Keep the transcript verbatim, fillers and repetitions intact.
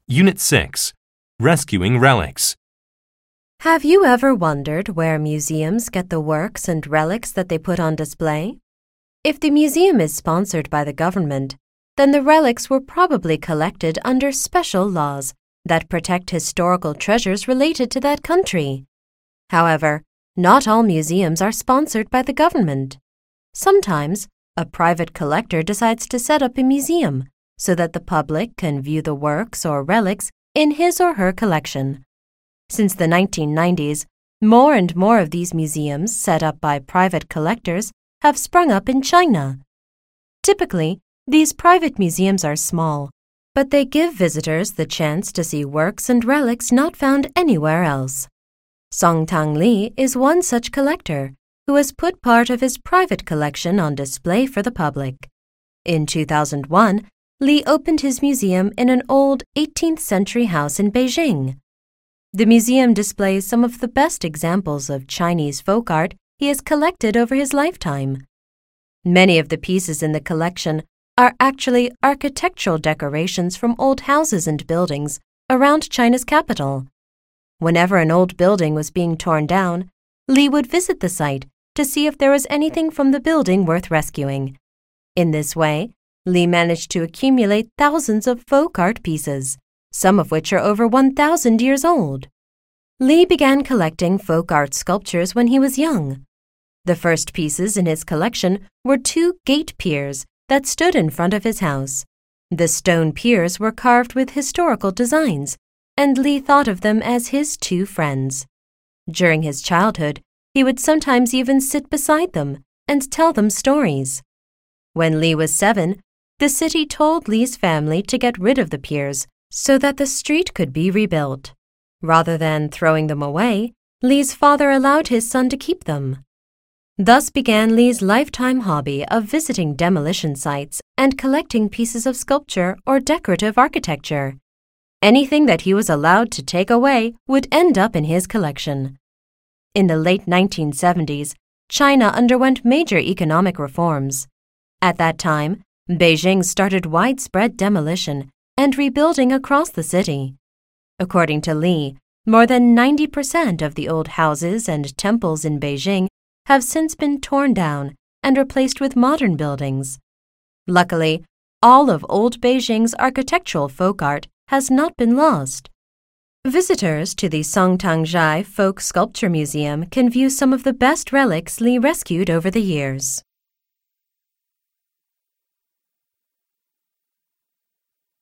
Unit six. Rescuing Relics. Have you ever wondered where museums get the works and relics that they put on display? If the museum is sponsored by the government, then the relics were probably collected under special laws that protect historical treasures related to that country. However, not all museums are sponsored by the government. Sometimes, a private collector decides to set up a museum so that the public can view the works or relics in his or her collection. Since the nineteen nineties, more and more of these museums set up by private collectors have sprung up in China. Typically, these private museums are small, but they give visitors the chance to see works and relics not found anywhere else. Song Tang Li is one such collector who has put part of his private collection on display for the public. In two thousand one, Li opened his museum in an old eighteenth century house in Beijing. The museum displays some of the best examples of Chinese folk art he has collected over his lifetime. Many of the pieces in the collection are actually architectural decorations from old houses and buildings around China's capital. Whenever an old building was being torn down, Li would visit the site to see if there was anything from the building worth rescuing. In this way, Li managed to accumulate thousands of folk art pieces, some of which are over one thousand years old. Li began collecting folk art sculptures when he was young. The first pieces in his collection were two gate piers that stood in front of his house. The stone piers were carved with historical designs, and Li thought of them as his two friends. During his childhood, he would sometimes even sit beside them and tell them stories. When Li was seven, the city told Li's family to get rid of the piers so that the street could be rebuilt. Rather than throwing them away, Li's father allowed his son to keep them. Thus began Li's lifetime hobby of visiting demolition sites and collecting pieces of sculpture or decorative architecture. Anything that he was allowed to take away would end up in his collection. In the late nineteen seventies, China underwent major economic reforms. At that time, Beijing started widespread demolition and rebuilding across the city. According to Li, more than ninety percent of the old houses and temples in Beijing have since been torn down and replaced with modern buildings. Luckily, all of old Beijing's architectural folk art has not been lost. Visitors to the Songtangjai Folk Sculpture Museum can view some of the best relics Li rescued over the years.